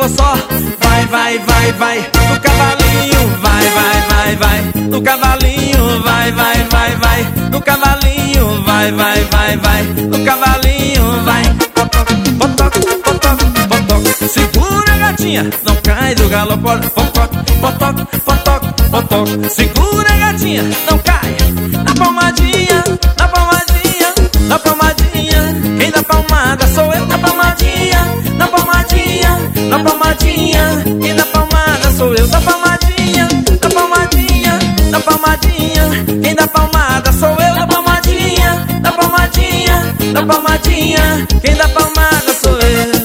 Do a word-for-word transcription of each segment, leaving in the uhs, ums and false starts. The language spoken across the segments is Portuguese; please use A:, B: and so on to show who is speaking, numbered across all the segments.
A: vou só vai, vai, vai, vai no cavalinho, vai, vai, vai, vai no cavalinho, vai, vai, vai, vai no cavalinho, vai, vai, vai, vai no cavalinho, vai. Potoc, potoc, potoc, potoc. Segura, gatinha, não cai do galope. Potoc, potoc, potoc, potoc. Segura, gatinha, não cai. Na palmadinha, na palmadinha, na palmadinha. Quem dá palmada sou eu. Na palmadinha, na palmadinha, na palmadinha. Quem dá palmada sou eu. Na palmadinha, na palmadinha, na palmadinha. Quem dá palmada sou eu. Na palmadinha, na palmadinha, na palmadinha. Quem dá palmada sou eu.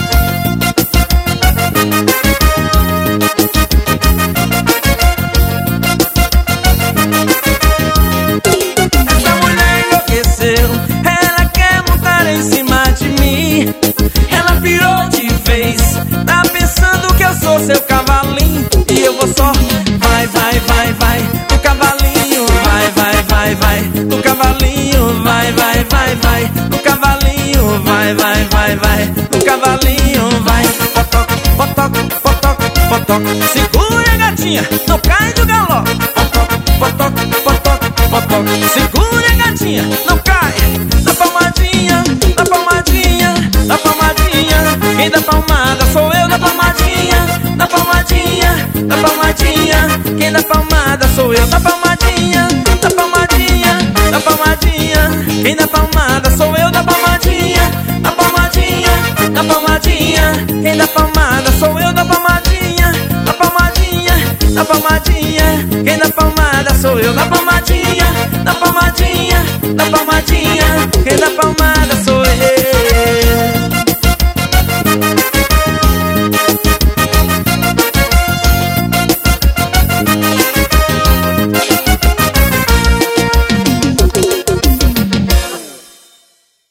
A: Essa mulher enlouqueceu, ela quer montar em cima de mim. Ela virou de vez, tá pensando que eu sou seu cavalinho. E eu vou só vai, vai, vai, vai no cavalinho, vai, vai, vai, vai no cavalinho, vai, vai, vai, vai no cavalinho, vai, vai, vai, vai no cavalinho, vai. Potoc, potoc, potoc, potoc. Segura, gatinha, não cai do galope. Potoc, potoc, potoc, potoc. Segura, gatinha, não cai. Na palmadinha, na palmadinha, na palmadinha. Quem dá palmada sou eu. Na palmadinha, na palmadinha, na palmadinha. Quem dá palmada sou eu. Na palmadinha, na palmadinha, na palmadinha. Quem dá palmada sou eu. Na palmadinha, na palmadinha, na palmadinha. Quem dá palmada sou eu. Na palmadinha, na palmadinha, na palmadinha. Quem dá palmada sou eu. Na palmadinha, na palmadinha, na palmadinha.